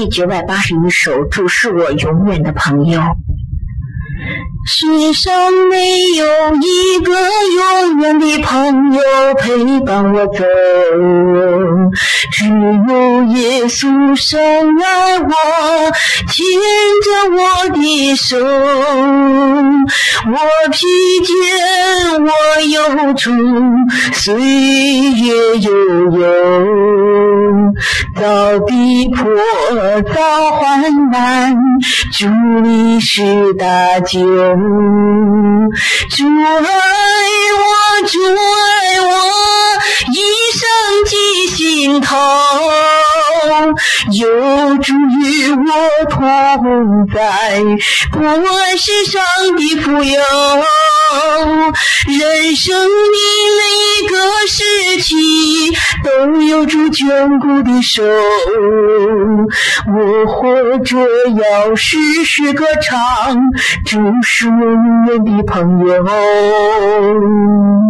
第981首，主是我永远的朋友。世上没有一个永远的朋友陪伴我走，只有耶稣深爱我，牵着我的手。我疲倦，我忧愁，岁月悠悠，遭逼迫，遭患难，主你是大救。主爱我，主爱我，一生记心头，有主与我同在，不管世上的富有，人生的每个时期都有主眷顾的手，我活着要时时歌唱，主是我永远的朋友。